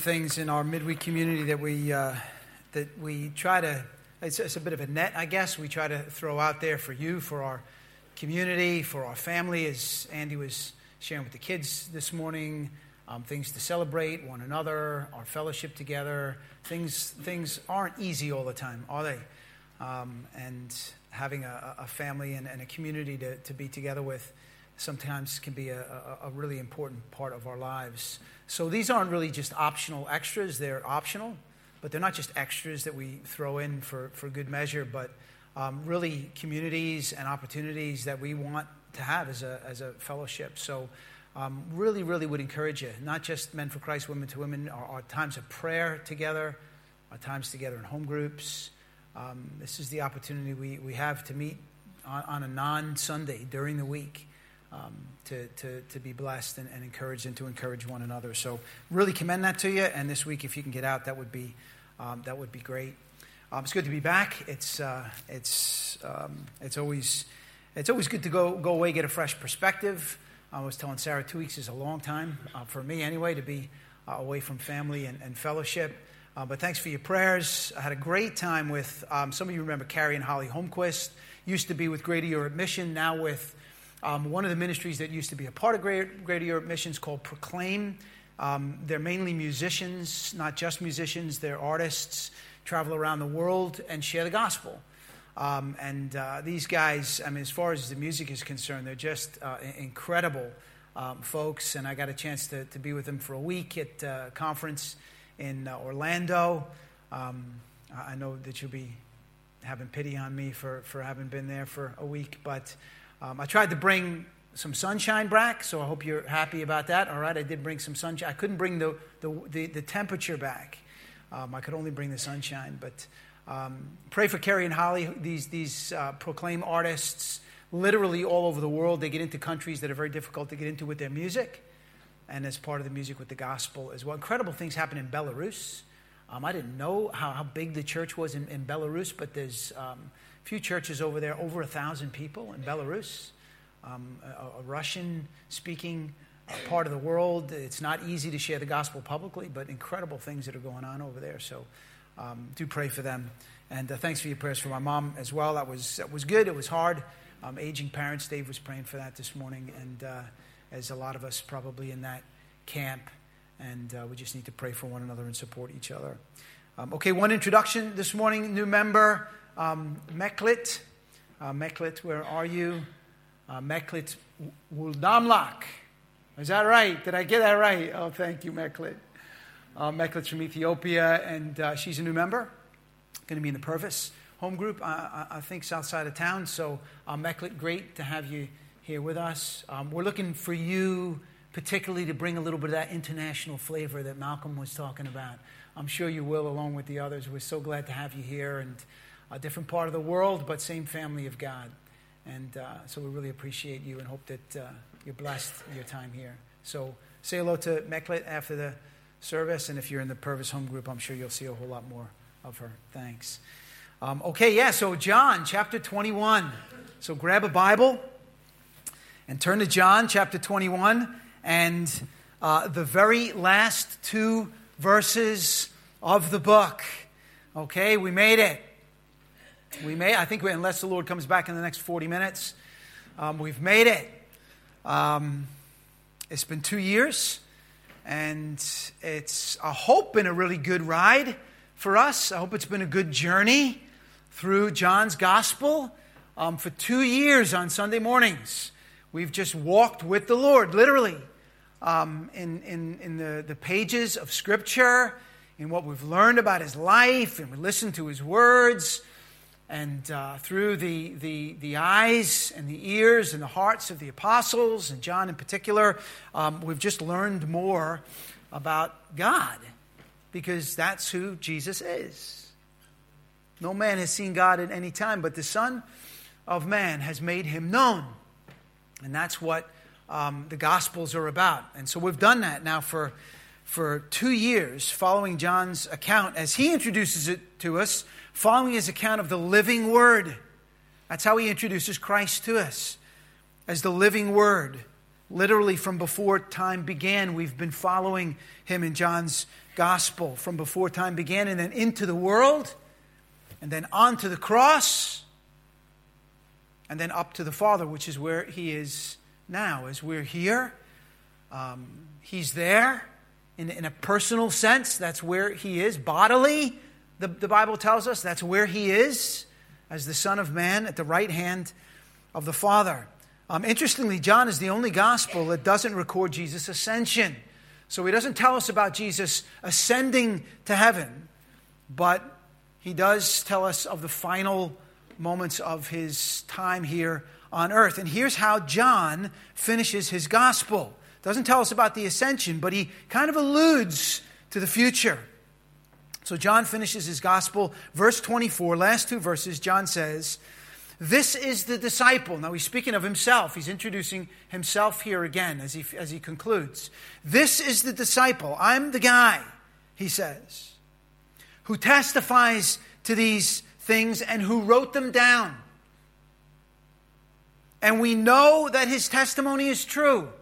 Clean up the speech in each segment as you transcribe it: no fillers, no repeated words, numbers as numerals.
things in our midweek community that we try to, it's a bit of a net, I guess, we try to throw out there for you, for our community, for our family, as Andy was sharing with the kids this morning, things to celebrate one another, our fellowship together. Things aren't easy all the time, are they? And having a family and a community to be together with sometimes can be a really important part of our lives. So these aren't really just optional extras. They're optional, but they're not just extras that we throw in for good measure, but really communities and opportunities that we want to have as a fellowship. So really would encourage you, not just Men for Christ, Women to Women, our times of prayer together, our times together in home groups. This is the opportunity we have to meet on a non-Sunday during the week, to be blessed and encouraged, and to encourage one another. So really commend that to you. And this week, if you can get out, that would be great. It's good to be back. It's always good to go away, get a fresh perspective. I was telling Sarah 2 weeks is a long time for me anyway, to be away from family and fellowship. But thanks for your prayers. I had a great time with, some of you remember Carrie and Holly Holmquist. Used to be with Greater Europe Mission, now with one of the ministries that used to be a part of Greater Europe Missions called Proclaim. They're mainly musicians, not just musicians. They're artists, travel around the world and share the gospel. And these guys, I mean, as far as the music is concerned, they're just incredible folks. And I got a chance to be with them for a week at a conference in Orlando. I know that you'll be having pity on me for having been there for a week, but I tried to bring some sunshine back, so I hope you're happy about that. All right, I did bring some sunshine. I couldn't bring the temperature back. I could only bring the sunshine, but pray for Carrie and Holly. These Proclaim artists, literally all over the world. They get into countries that are very difficult to get into with their music, and as part of the music with the gospel as well. Incredible things happen in Belarus. I didn't know how big the church was in Belarus, but there's a few churches over there, over 1,000 people in Belarus, a Russian-speaking part of the world. It's not easy to share the gospel publicly, but incredible things that are going on over there. So do pray for them. And thanks for your prayers for my mom as well. That was good. It was hard. Aging parents, Dave was praying for that this morning, and as a lot of us probably in that camp. And we just need to pray for one another and support each other. Okay, one introduction this morning. New member, Meklit. Meklit, where are you? Meklit Wuldamlak. Is that right? Did I get that right? Oh, thank you, Meklit. Meklit's from Ethiopia, and she's a new member. Going to be in the Purvis home group, I think, south side of town. So, Meklit, great to have you here with us. We're looking for you particularly to bring a little bit of that international flavor that Malcolm was talking about. I'm sure you will, along with the others. We're so glad to have you here, and a different part of the world, but same family of God. And so we really appreciate you and hope that you're blessed your time here. So say hello to Meklit after the service, and if you're in the Purvis home group, I'm sure you'll see a whole lot more of her. Thanks. So John chapter 21. So grab a Bible and turn to John chapter 21. And the very last two verses of the book. Okay, we made it. I think unless the Lord comes back in the next 40 minutes, we've made it. It's been 2 years, and it's, I hope, been a really good ride for us. I hope it's been a good journey through John's Gospel. For 2 years on Sunday mornings, we've just walked with the Lord, literally. In the pages of Scripture, in what we've learned about His life, and we listened to His words, and through the eyes and the ears and the hearts of the apostles, and John in particular, we've just learned more about God, because that's who Jesus is. No man has seen God at any time, but the Son of Man has made Him known, and that's what the Gospels are about. And so we've done that now for 2 years, following John's account as he introduces it to us, following his account of the living Word. That's how he introduces Christ to us, as the living Word. Literally from before time began, we've been following him in John's gospel from before time began, and then into the world, and then onto the cross, and then up to the Father, which is where he is now. As we're here, he's there in a personal sense. That's where he is. Bodily, the Bible tells us, that's where he is as the Son of Man at the right hand of the Father. Interestingly, John is the only gospel that doesn't record Jesus' ascension. So he doesn't tell us about Jesus ascending to heaven, but he does tell us of the final moments of his time here on earth. And here's how John finishes his gospel. Doesn't tell us about the ascension, but he kind of alludes to the future. So John finishes his gospel, verse 24, last two verses, John says, "This is the disciple." Now he's speaking of himself. He's introducing himself here again as he concludes. "This is the disciple." I'm the guy, he says, "who testifies to these things and who wrote them down. And we know that his testimony is true."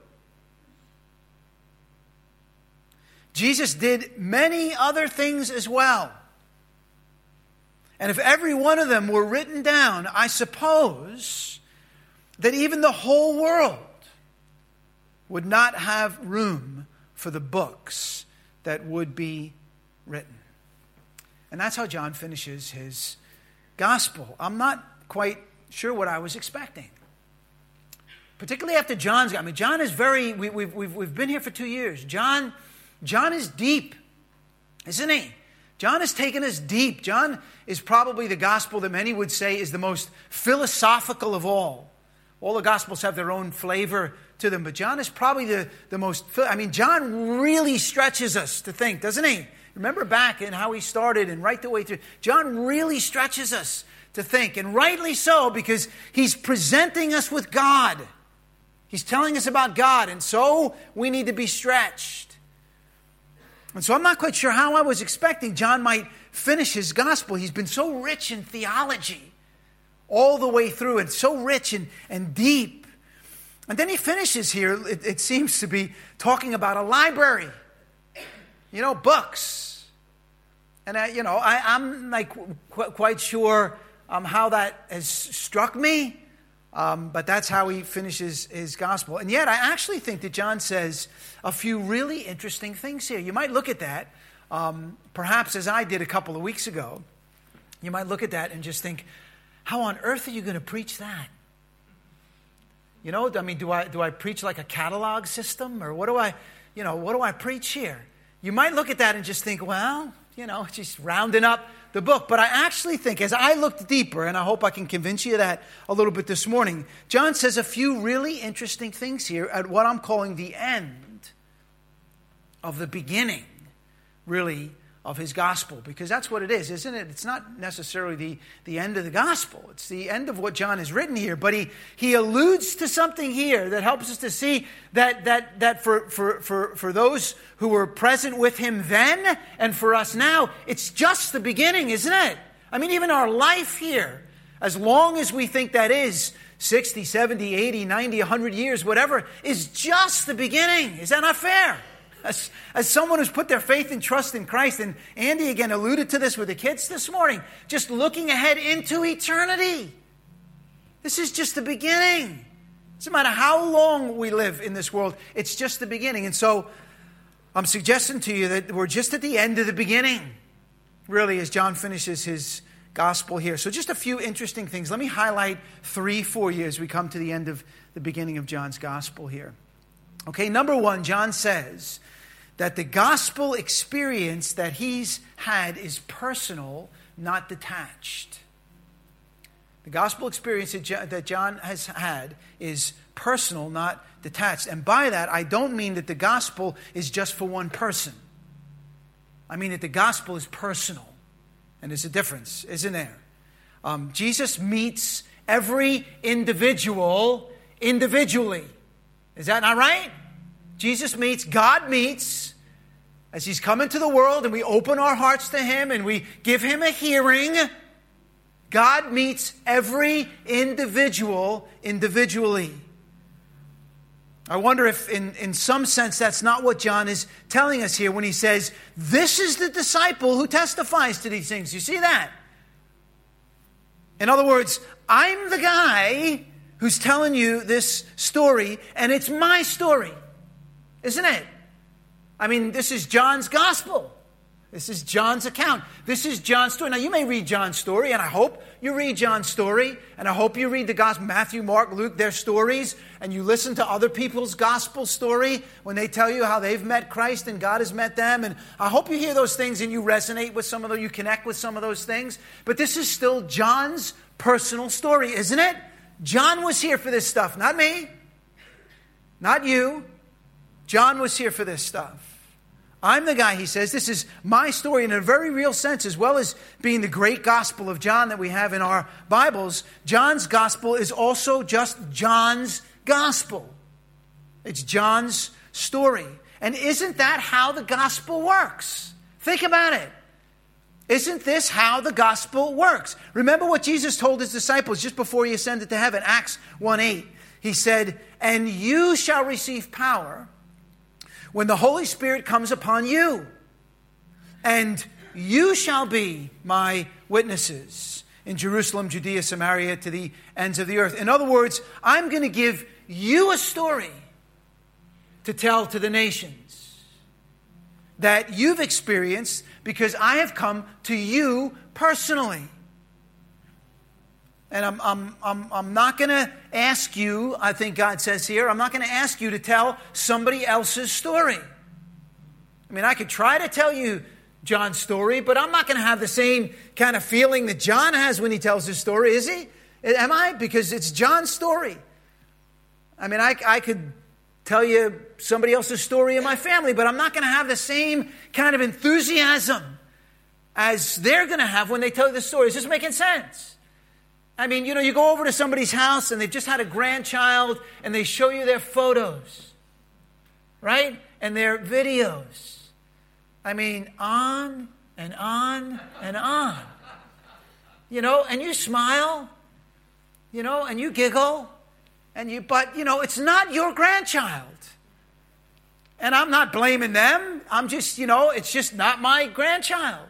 Jesus did many other things as well. And if every one of them were written down, I suppose that even the whole world would not have room for the books that would be written. And that's how John finishes his gospel. I'm not quite sure what I was expecting. Particularly after John's. I mean, John is very. We've been here for 2 years. John is deep, isn't he? John has taken us deep. John is probably the gospel that many would say is the most philosophical of all. All the gospels have their own flavor to them, but John is probably the most. I mean, John really stretches us to think, doesn't he? Remember back in how he started and right the way through. John really stretches us to think, and rightly so, because he's presenting us with God. He's telling us about God, and so we need to be stretched. And so I'm not quite sure how I was expecting John might finish his gospel. He's been so rich in theology all the way through, and so rich and deep. And then he finishes here, it seems to be talking about a library. Books. And I'm like quite sure how that has struck me. But that's how he finishes his gospel. And yet, I actually think that John says a few really interesting things here. You might look at that, perhaps as I did a couple of weeks ago. You might look at that and just think, how on earth are you going to preach that? Do I preach like a catalog system? Or what do I preach here? You might look at that and just think, well, just rounding up the book. But I actually think, as I looked deeper, and I hope I can convince you of that a little bit this morning, John says a few really interesting things here at what I'm calling the end of the beginning, really, of his gospel. Because that's what it is, isn't it? It's not necessarily the end of the gospel. It's the end of what John has written here. But he alludes to something here that helps us to see that for those who were present with him then and for us now, it's just the beginning, isn't it? I mean, even our life here, as long as we think that is 60, 70, 80, 90, 100 years, whatever, is just the beginning. Is that not fair? As someone who's put their faith and trust in Christ, and Andy again alluded to this with the kids this morning, just looking ahead into eternity. This is just the beginning. It doesn't matter how long we live in this world, it's just the beginning. And so I'm suggesting to you that we're just at the end of the beginning, really, as John finishes his gospel here. So just a few interesting things. Let me highlight 3 for you as we come to the end of the beginning of John's gospel here. Okay, number 1, John says that the gospel experience that he's had is personal, not detached. The gospel experience that John has had is personal, not detached. And by that, I don't mean that the gospel is just for one person. I mean that the gospel is personal. And there's a difference, isn't there? Jesus meets every individual individually. Is that not right? God meets, as he's come into the world and we open our hearts to him and we give him a hearing. God meets every individual individually. I wonder if in some sense that's not what John is telling us here when he says, this is the disciple who testifies to these things. You see that? In other words, I'm the guy who's telling you this story, and it's my story. Isn't it? I mean, this is John's gospel. This is John's account. This is John's story. Now, you may read John's story, and I hope you read John's story, and I hope you read the gospel, Matthew, Mark, Luke, their stories, and you listen to other people's gospel story when they tell you how they've met Christ and God has met them. And I hope you hear those things and you resonate with some of them, you connect with some of those things. But this is still John's personal story, isn't it? John was here for this stuff, not me, not you. John was here for this stuff. I'm the guy, he says. This is my story in a very real sense, as well as being the great gospel of John that we have in our Bibles. John's gospel is also just John's gospel. It's John's story. And isn't that how the gospel works? Think about it. Isn't this how the gospel works? Remember what Jesus told his disciples just before he ascended to heaven, Acts 1:8. He said, and you shall receive power when the Holy Spirit comes upon you, and you shall be my witnesses in Jerusalem, Judea, Samaria, to the ends of the earth. In other words, I'm going to give you a story to tell to the nations that you've experienced because I have come to you personally. And I'm not going to ask you, I think God says here, I'm not going to ask you to tell somebody else's story. I mean, I could try to tell you John's story, but I'm not going to have the same kind of feeling that John has when he tells his story, is he? Am I? Because it's John's story. I mean, I could tell you somebody else's story in my family, but I'm not going to have the same kind of enthusiasm as they're going to have when they tell you the story. Is this making sense? I mean, you go over to somebody's house and they've just had a grandchild and they show you their photos, right? And their videos. I mean, on and on and on. And you smile, and you giggle, but it's not your grandchild. And I'm not blaming them. I'm just, it's just not my grandchild.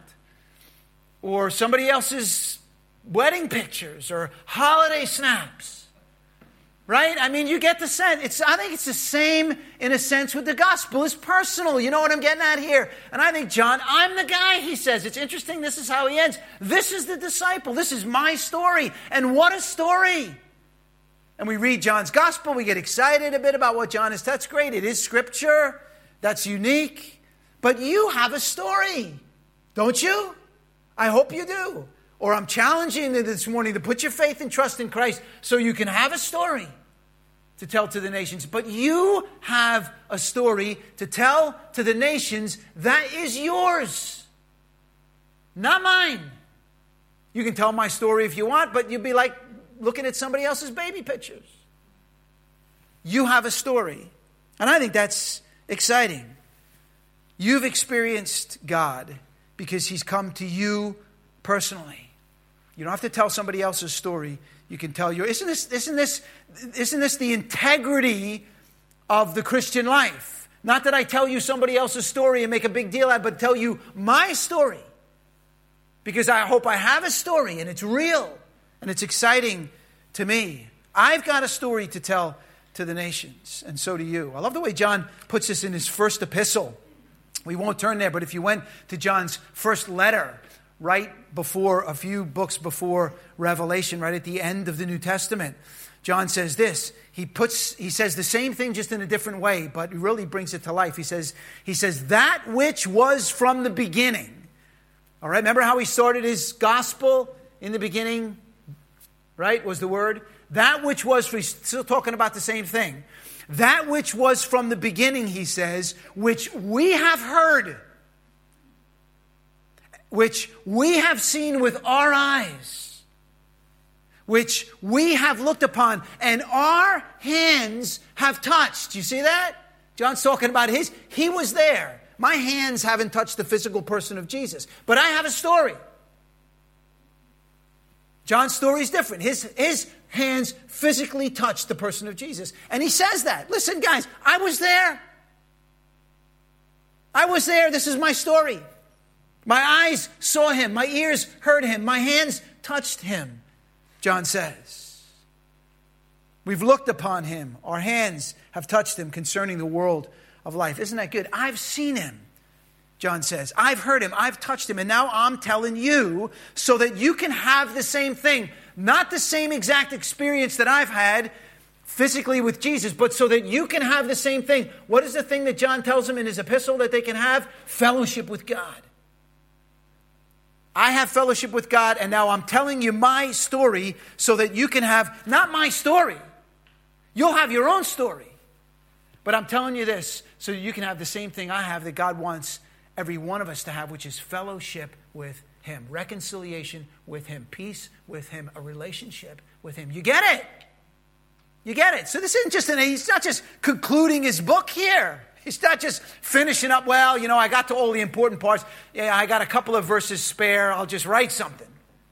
Or somebody else's wedding pictures or holiday snaps, right? I mean, you get the sense. I think it's the same in a sense with the gospel. It's personal. You know what I'm getting at here? And I think, John, I'm the guy, he says. It's interesting. This is how he ends. This is the disciple. This is my story. And what a story. And we read John's gospel. We get excited a bit about what John is. That's great. It is scripture. That's unique. But you have a story, don't you? I hope you do. Or I'm challenging you this morning to put your faith and trust in Christ so you can have a story to tell to the nations. But you have a story to tell to the nations that is yours, not mine. You can tell my story if you want, but you'd be like looking at somebody else's baby pictures. You have a story. And I think that's exciting. You've experienced God because he's come to you personally. You don't have to tell somebody else's story. You can tell your. Isn't this the integrity of the Christian life? Not that I tell you somebody else's story and make a big deal out of it, but tell you my story. Because I hope I have a story and it's real and it's exciting to me. I've got a story to tell to the nations, and so do you. I love the way John puts this in his first epistle. We won't turn there, but if you went to John's first letter, right before, a few books before Revelation, right at the end of the New Testament, John says this. He says the same thing just in a different way, but he really brings it to life. He says, that which was from the beginning. All right, remember how he started his gospel in the beginning, right, was the word? That which was, we're still talking about the same thing. That which was from the beginning, he says, which we have heard, which we have seen with our eyes, which we have looked upon, and our hands have touched. You see that? John's talking about he was there. My hands haven't touched the physical person of Jesus, but I have a story. John's story is different. His hands physically touched the person of Jesus. And he says that. Listen, guys, I was there. I was there. This is my story. My eyes saw him. My ears heard him. My hands touched him, John says. We've looked upon him. Our hands have touched him concerning the world of life. Isn't that good? I've seen him, John says. I've heard him. I've touched him. And now I'm telling you so that you can have the same thing. Not the same exact experience that I've had physically with Jesus, but so that you can have the same thing. What is the thing that John tells them in his epistle that they can have? Fellowship with God. I have fellowship with God, and now I'm telling you my story so that you can have, not my story. You'll have your own story. But I'm telling you this so that you can have the same thing I have that God wants every one of us to have, which is fellowship with him, reconciliation with him, peace with him, a relationship with him. You get it? You get it? So this isn't just he's not just concluding his book here. He's not just finishing up, well, I got to all the important parts. Yeah, I got a couple of verses spare. I'll just write something.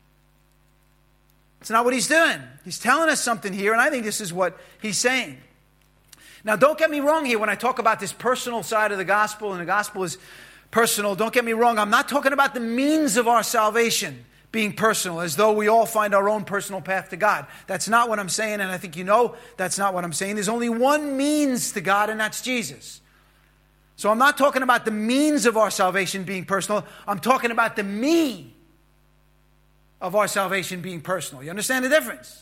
It's not what he's doing. He's telling us something here, and I think this is what he's saying. Now, don't get me wrong here when I talk about this personal side of the gospel, and the gospel is personal. Don't get me wrong. I'm not talking about the means of our salvation being personal, as though we all find our own personal path to God. That's not what I'm saying, and I think that's not what I'm saying. There's only one means to God, and that's Jesus. So I'm not talking about the means of our salvation being personal. I'm talking about the me of our salvation being personal. You understand the difference?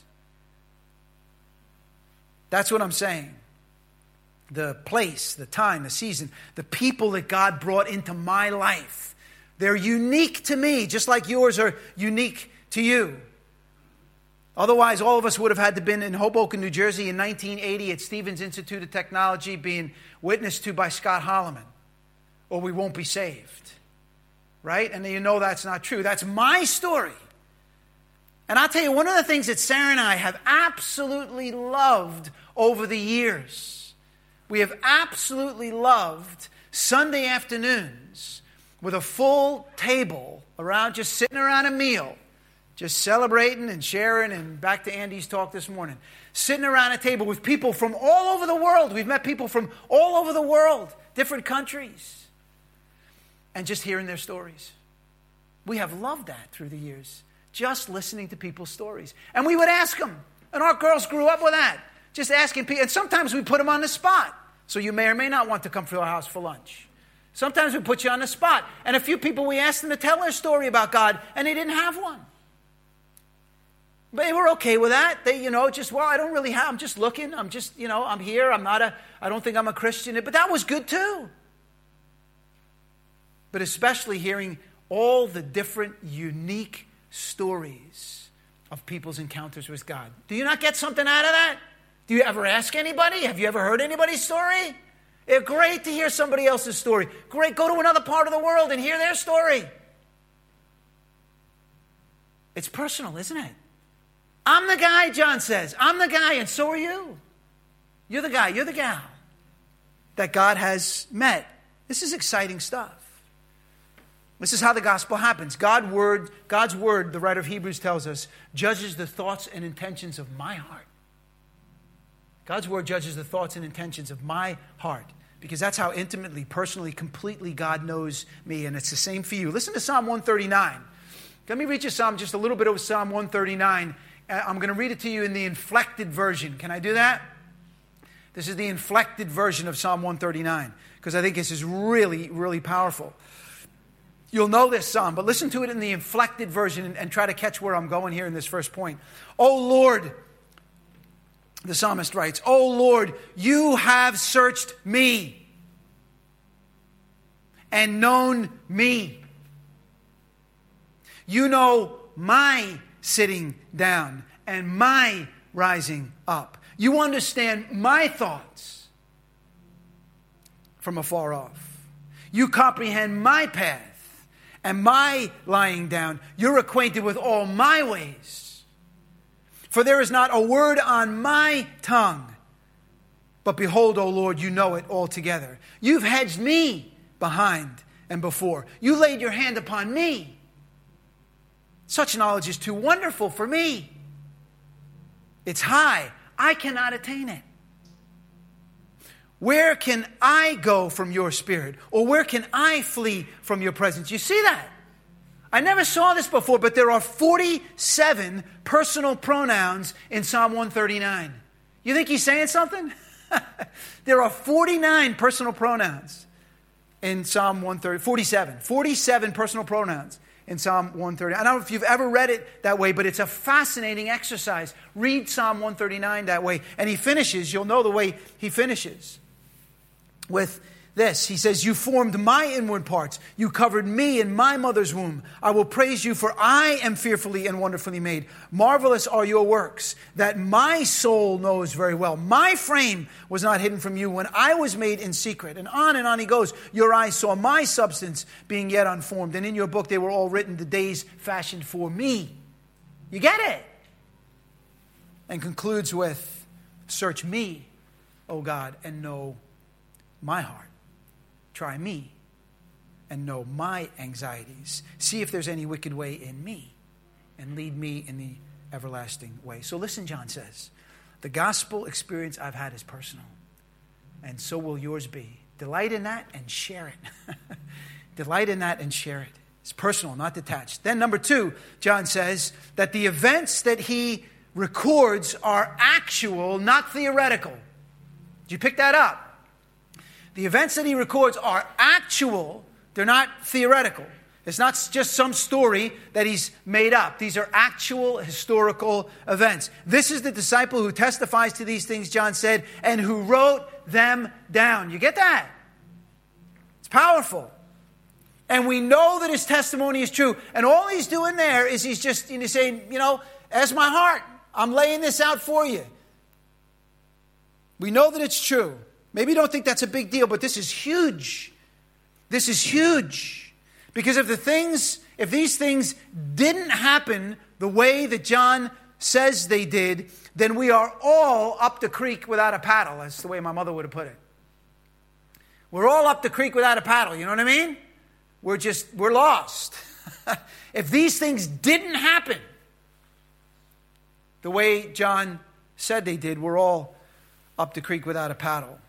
That's what I'm saying. The place, the time, the season, the people that God brought into my life. They're unique to me, just like yours are unique to you. Otherwise, all of us would have had to been in Hoboken, New Jersey in 1980 at Stevens Institute of Technology being witnessed to by Scott Holloman. Or we won't be saved. Right? And that's not true. That's my story. And I'll tell you, one of the things that Sarah and I have absolutely loved over the years, we have absolutely loved Sunday afternoons with a full table around, just sitting around a meal, just celebrating and sharing, and back to Andy's talk this morning. Sitting around a table with people from all over the world. We've met people from all over the world, different countries, and just hearing their stories. We have loved that through the years, just listening to people's stories. And we would ask them, and our girls grew up with that, just asking people. And sometimes we put them on the spot, so you may or may not want to come to our house for lunch. Sometimes we put you on the spot. And a few people, we asked them to tell their story about God, and they didn't have one. But they were okay with that. They, I don't really have, I'm just looking. I'm just, I'm here. I don't think I'm a Christian. But that was good too. But especially hearing all the different unique stories of people's encounters with God. Do you not get something out of that? Do you ever ask anybody? Have you ever heard anybody's story? It's great to hear somebody else's story. Great, go to another part of the world and hear their story. It's personal, isn't it? I'm the guy, John says. I'm the guy, and so are you. You're the guy, you're the gal that God has met. This is exciting stuff. This is how the gospel happens. God's word, the writer of Hebrews tells us, judges the thoughts and intentions of my heart. God's word judges the thoughts and intentions of my heart. Because that's how intimately, personally, completely God knows me. And it's the same for you. Listen to Psalm 139. Let me read you just a little bit of Psalm 139. I'm going to read it to you in the inflected version. Can I do that? This is the inflected version of Psalm 139. Because I think this is really, really powerful. You'll know this psalm, but listen to it in the inflected version and try to catch where I'm going here in this first point. Oh Lord, the psalmist writes, "O Lord, you have searched me and known me. You know my sitting down and my rising up. You understand my thoughts from afar off. You comprehend my path and my lying down. You're acquainted with all my ways. For there is not a word on my tongue. But behold, O Lord, you know it altogether. You've hedged me behind and before. You laid your hand upon me. Such knowledge is too wonderful for me. It's high. I cannot attain it. Where can I go from your spirit? Or where can I flee from your presence? You see that? I never saw this before, but there are 47 personal pronouns in Psalm 139. You think he's saying something? There are 49 personal pronouns in Psalm 130. 47 personal pronouns in Psalm 130. I don't know if you've ever read it that way, but it's a fascinating exercise. Read Psalm 139 that way. And he finishes, you'll know the way he finishes, with this. He says, you formed my inward parts. You covered me in my mother's womb. I will praise you, for I am fearfully and wonderfully made. Marvelous are your works that my soul knows very well. My frame was not hidden from you when I was made in secret. And on he goes. Your eyes saw my substance being yet unformed. And in your book they were all written, the days fashioned for me. You get it? And concludes with, search me, O God, and know my heart. Try me and know my anxieties. See if there's any wicked way in me and lead me in the everlasting way. So listen, John says, the gospel experience I've had is personal, and so will yours be. Delight in that and share it. Delight in that and share it. It's personal, not detached. Then number 2, John says that the events that he records are actual, not theoretical. Did you pick that up? The events that he records are actual. They're not theoretical. It's not just some story that he's made up. These are actual historical events. This is the disciple who testifies to these things, John said, and who wrote them down. You get that? It's powerful. And we know that his testimony is true. And all he's doing there is he's just saying, as my heart, I'm laying this out for you. We know that it's true. Maybe you don't think that's a big deal, but this is huge. This is huge. Because if these things didn't happen the way that John says they did, then we are all up the creek without a paddle. That's the way my mother would have put it. We're all up the creek without a paddle. You know what I mean? We're lost. If these things didn't happen the way John said they did, we're all up the creek without a paddle.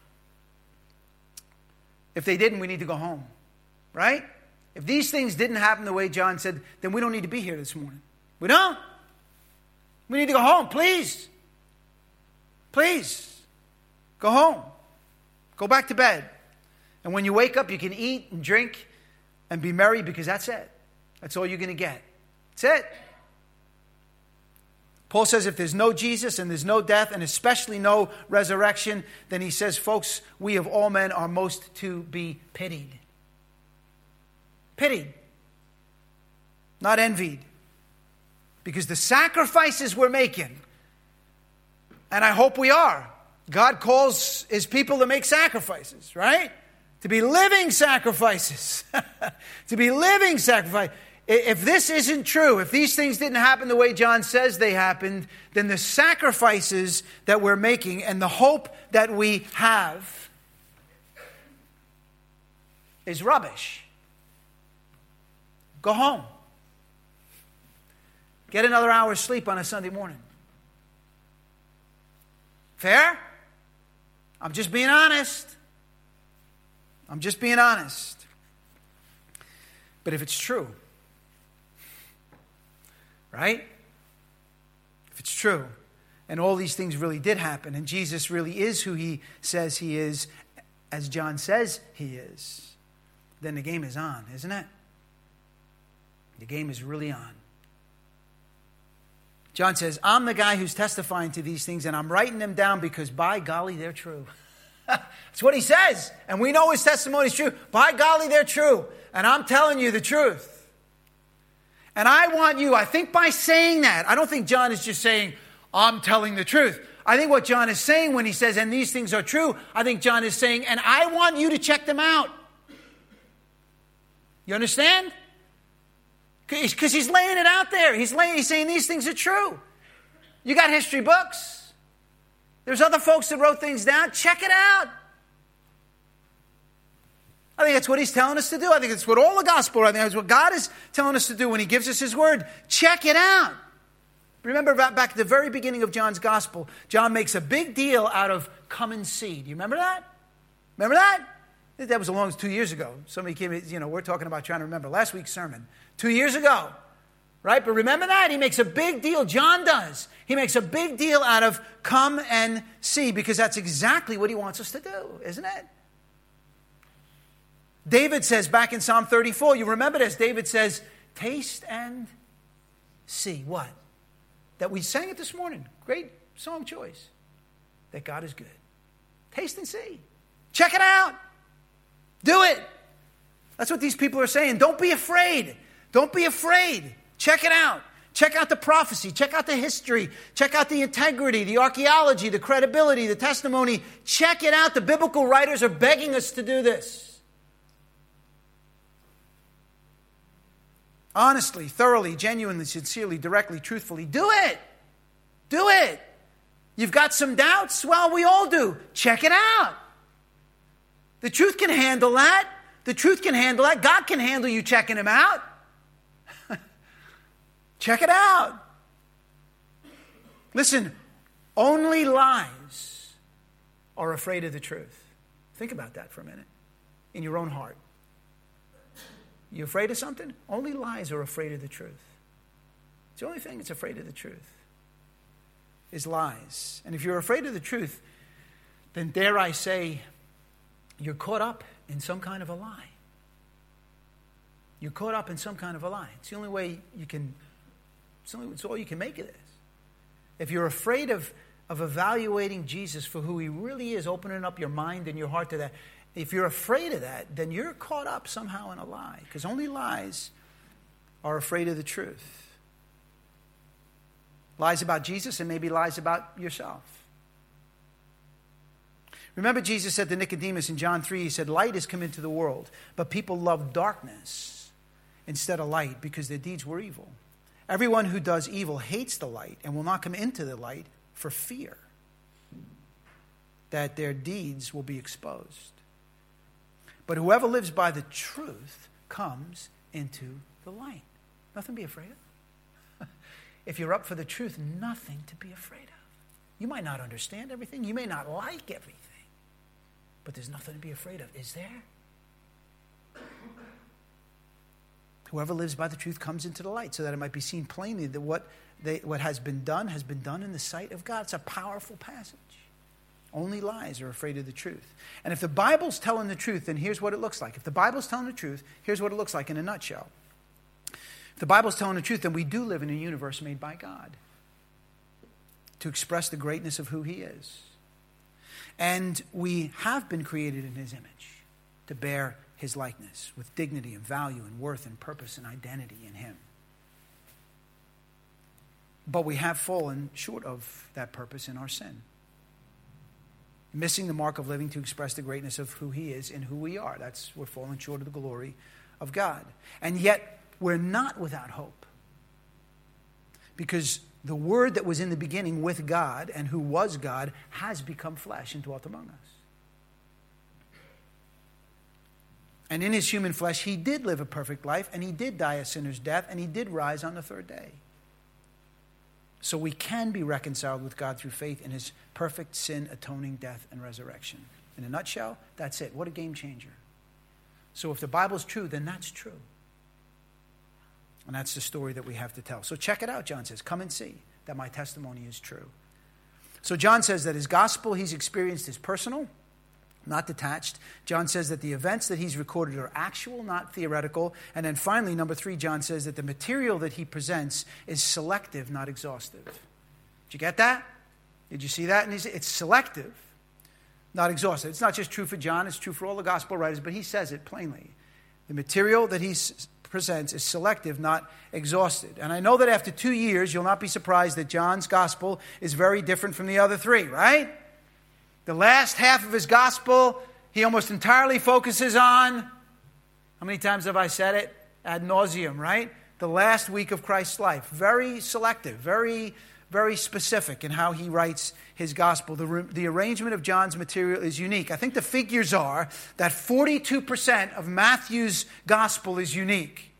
If they didn't, we need to go home, right? If these things didn't happen the way John said, then we don't need to be here this morning. We don't. We need to go home, please. Please. Go home. Go back to bed. And when you wake up, you can eat and drink and be merry, because that's it. That's all you're going to get. That's it. Paul says if there's no Jesus and there's no death and especially no resurrection, then he says, folks, we of all men are most to be pitied. Pitied. Not envied. Because the sacrifices we're making, and I hope we are, God calls his people to make sacrifices, right? To be living sacrifices. To be living sacrifices. If this isn't true, if these things didn't happen the way John says they happened, then the sacrifices that we're making and the hope that we have is rubbish. Go home. Get another hour's sleep on a Sunday morning. Fair? I'm just being honest. I'm just being honest. But if it's true, right? If it's true, and all these things really did happen, and Jesus really is who he says he is, as John says he is, then the game is on, isn't it? The game is really on. John says, I'm the guy who's testifying to these things, and I'm writing them down because, by golly, they're true. That's what he says. And we know his testimony is true. By golly, they're true. And I'm telling you the truth. And I want you, I think by saying that, I don't think John is just saying, I'm telling the truth. I think what John is saying when he says, and these things are true, I think John is saying, and I want you to check them out. You understand? Because he's laying it out there. He's saying these things are true. You got history books. There's other folks that wrote things down. Check it out. I think that's what he's telling us to do. I think it's what all the gospel, I think that's what God is telling us to do when he gives us his word. Check it out. Remember back at the very beginning of John's gospel, John makes a big deal out of come and see. Do you remember that? Remember that? That was as long as 2 years ago. Somebody came, we're talking about trying to remember last week's sermon. 2 years ago, right? But remember that? He makes a big deal. John does. He makes a big deal out of come and see because that's exactly what he wants us to do, isn't it? David says back in Psalm 34, you remember this, David says, taste and see. What? That we sang it this morning. Great song choice. That God is good. Taste and see. Check it out. Do it. That's what these people are saying. Don't be afraid. Don't be afraid. Check it out. Check out the prophecy. Check out the history. Check out the integrity, the archaeology, the credibility, the testimony. Check it out. The biblical writers are begging us to do this. Honestly, thoroughly, genuinely, sincerely, directly, truthfully. Do it. Do it. You've got some doubts? Well, we all do. Check it out. The truth can handle that. The truth can handle that. God can handle you checking him out. Check it out. Listen, only lies are afraid of the truth. Think about that for a minute in your own heart. You afraid of something? Only lies are afraid of the truth. It's the only thing that's afraid of the truth is lies. And if you're afraid of the truth, then dare I say, you're caught up in some kind of a lie. You're caught up in some kind of a lie. It's the only way you can, it's all you can make of this. If you're afraid of evaluating Jesus for who he really is, opening up your mind and your heart to that, if you're afraid of that, then you're caught up somehow in a lie. Because only lies are afraid of the truth. Lies about Jesus and maybe lies about yourself. Remember Jesus said to Nicodemus in John 3, he said, light has come into the world, but people love darkness instead of light because their deeds were evil. Everyone who does evil hates the light and will not come into the light for fear that their deeds will be exposed. But whoever lives by the truth comes into the light. Nothing to be afraid of. If you're up for the truth, nothing to be afraid of. You might not understand everything. You may not like everything. But there's nothing to be afraid of. Is there? Whoever lives by the truth comes into the light so that it might be seen plainly that what has been done in the sight of God. It's a powerful passage. Only lies are afraid of the truth. And if the Bible's telling the truth, then here's what it looks like. If the Bible's telling the truth, here's what it looks like in a nutshell. If the Bible's telling the truth, then we do live in a universe made by God to express the greatness of who he is. And we have been created in his image to bear his likeness with dignity and value and worth and purpose and identity in him. But we have fallen short of that purpose in our sin. Missing the mark of living to express the greatness of who he is and who we are. We're falling short of the glory of God. And yet, we're not without hope. Because the Word that was in the beginning with God and who was God has become flesh and dwelt among us. And in his human flesh, he did live a perfect life, and he did die a sinner's death, and he did rise on the third day. So we can be reconciled with God through faith in his perfect sin-atoning death and resurrection. In a nutshell, that's it. What a game changer. So if the Bible's true, then that's true. And that's the story that we have to tell. So check it out, John says. Come and see that my testimony is true. So John says that his gospel he's experienced is personal, not detached. John says that the events that he's recorded are actual, not theoretical. And then finally, number 3, John says that the material that he presents is selective, not exhaustive. Did you get that? Did you see that? And it's selective, not exhaustive. It's not just true for John, it's true for all the gospel writers, but he says it plainly. The material that he presents is selective, not exhausted. And I know that after 2 years, you'll not be surprised that John's gospel is very different from the other 3, right? The last half of his gospel, he almost entirely focuses on, how many times have I said it? Ad nauseum, right? The last week of Christ's life. Very selective, very very specific in how he writes his gospel. The arrangement of John's material is unique. I think the figures are that 42% of Matthew's gospel is unique.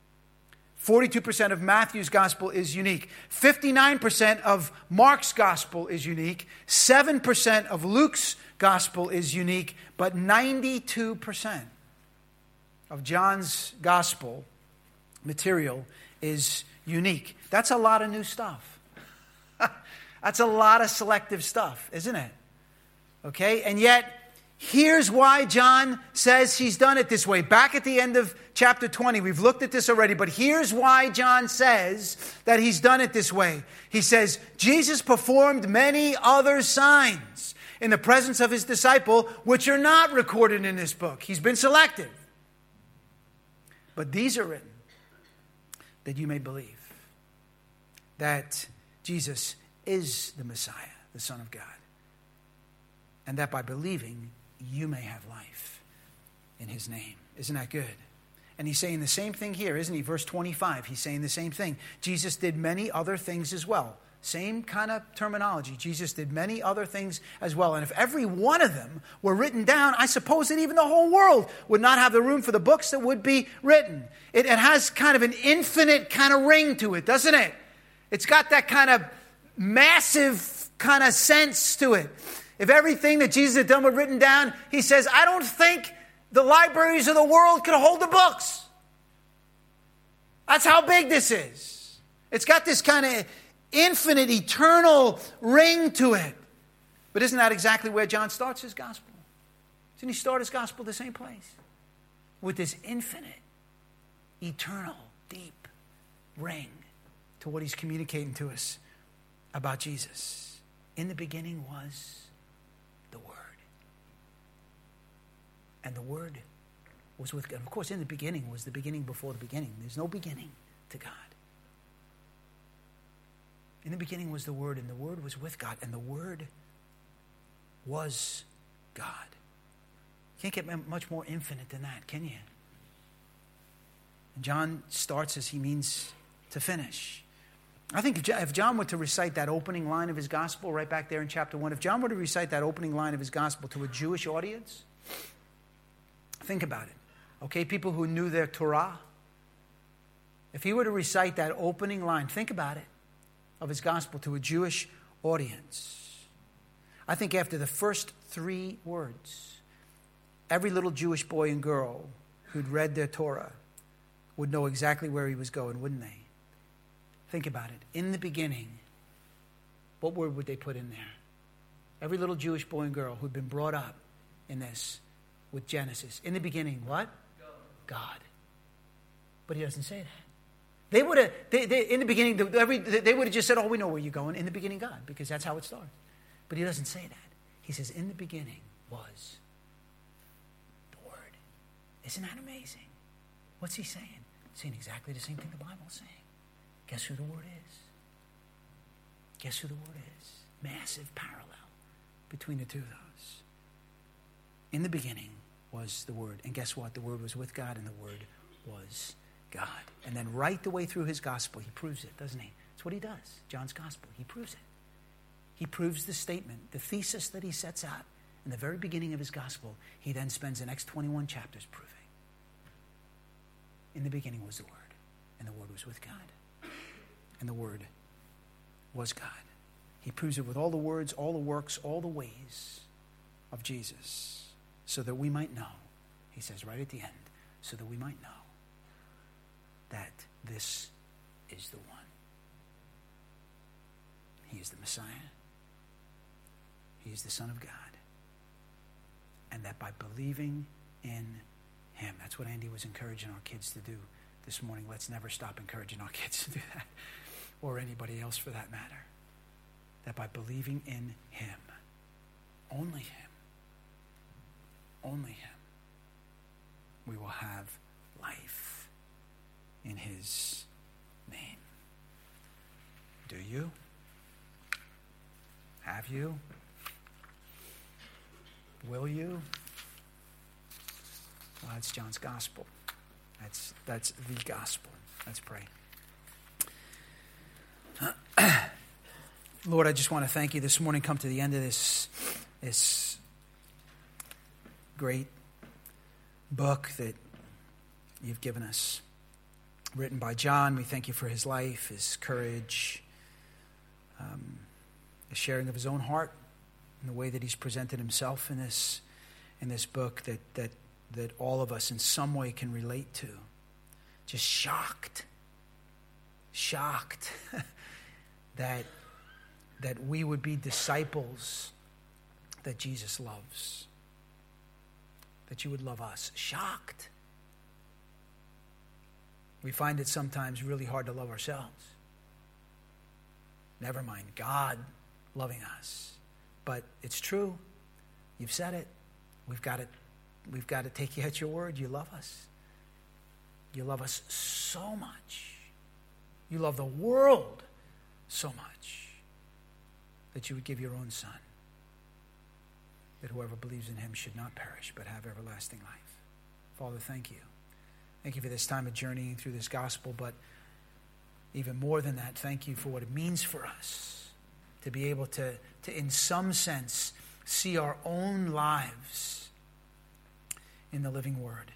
42% of Matthew's gospel is unique. 59% of Mark's gospel is unique. 7% of Luke's gospel is unique. But 92% of John's gospel material is unique. That's a lot of new stuff. That's a lot of selective stuff, isn't it? Okay? And yet, here's why John says he's done it this way. Back at the end of chapter 20, we've looked at this already, but here's why John says that he's done it this way. He says, Jesus performed many other signs in the presence of his disciple, which are not recorded in this book. He's been selective. But these are written that you may believe that Jesus is the Messiah, the Son of God, and that by believing you may have life in his name. Isn't that good? And he's saying the same thing here, isn't he? Verse 25, he's saying the same thing. Jesus did many other things as well. Same kind of terminology. Jesus did many other things as well. And if every one of them were written down, I suppose that even the whole world would not have the room for the books that would be written. It has kind of an infinite kind of ring to it, doesn't it? It's got that kind of massive kind of sense to it. If everything that Jesus had done were written down, he says, I don't think the libraries of the world could hold the books. That's how big this is. It's got this kind of infinite, eternal ring to it. But isn't that exactly where John starts his gospel? Doesn't he start his gospel the same place? With this infinite, eternal, deep ring to what he's communicating to us about Jesus. In the beginning was the Word. And the Word was with God. Of course, in the beginning was the beginning before the beginning. There's no beginning to God. In the beginning was the Word, and the Word was with God, and the Word was God. You can't get much more infinite than that, can you? And John starts as he means to finish. I think if John were to recite that opening line of his gospel right back there in chapter 1, if John were to recite that opening line of his gospel to a Jewish audience, think about it. Okay, people who knew their Torah. If he were to recite that opening line, think about it, of his gospel to a Jewish audience, I think after the first 3 words, every little Jewish boy and girl who'd read their Torah would know exactly where he was going, wouldn't they? Think about it. In the beginning, what word would they put in there? Every little Jewish boy and girl who'd been brought up in this with Genesis. In the beginning, what? God. But he doesn't say that. They would have, in the beginning, they would have just said, oh, we know where you're going. In the beginning, God, because that's how it starts. But he doesn't say that. He says, in the beginning was the Word. Isn't that amazing? What's he saying? He's saying exactly the same thing the Bible's saying. Guess who the Word is? Guess who the Word is? Massive parallel between the two of those. In the beginning was the Word. And guess what? The Word was with God, and the Word was God. And then right the way through his gospel, he proves it, doesn't he? That's what he does. John's gospel. He proves it. He proves the statement, the thesis that he sets out in the very beginning of his gospel. He then spends the next 21 chapters proving. In the beginning was the Word, and the Word was with God, and the Word was God. He proves it with all the words, all the works, all the ways of Jesus, so that we might know, he says right at the end, so that we might know that this is the one. He is the Messiah. He is the Son of God. And that by believing in him, that's what Andy was encouraging our kids to do this morning. Let's never stop encouraging our kids to do that, or anybody else for that matter. That by believing in him, only him, we will have life in his name. Do you? Have you? Will you? Well, that's John's gospel. That's the gospel. Let's pray. Lord, I just want to thank you this morning. Come to the end of this great book that you've given us, written by John. We thank you for his life, his courage, the sharing of his own heart, and the way that he's presented himself in this book that all of us in some way can relate to. Just shocked that we would be disciples that Jesus loves, that you would love us. Shocked. We find it sometimes really hard to love ourselves. Never mind God loving us. But it's true. You've said it. We've got to take you at your word. You love us. You love us so much. You love the world so much that you would give your own Son, that whoever believes in him should not perish but have everlasting life. Father, thank you. Thank you for this time of journeying through this gospel, but even more than that, thank you for what it means for us to be able to in some sense, see our own lives in the living word.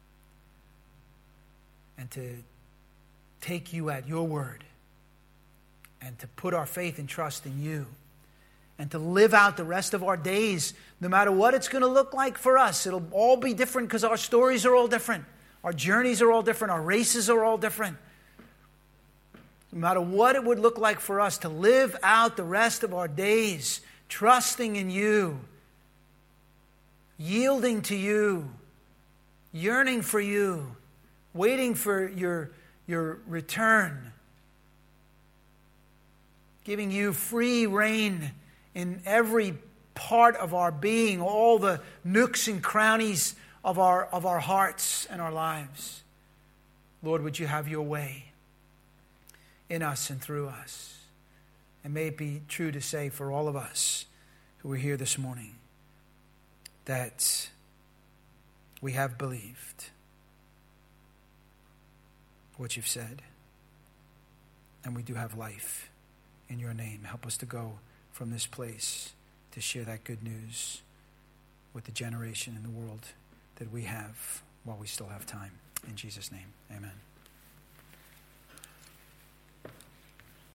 And to take you at your word. And to put our faith and trust in you. And to live out the rest of our days, no matter what it's going to look like for us. It'll all be different because our stories are all different. Our journeys are all different. Our races are all different. No matter what it would look like for us to live out the rest of our days, trusting in you, yielding to you, yearning for you, waiting for your return, giving you free reign in every part of our being, all the nooks and crannies of our hearts and our lives. Lord, would you have your way in us and through us? And may it be true to say for all of us who are here this morning that we have believed what you've said, and we do have life in your name. Help us to go from this place to share that good news with the generation in the world that we have while we still have time. In Jesus' name, amen.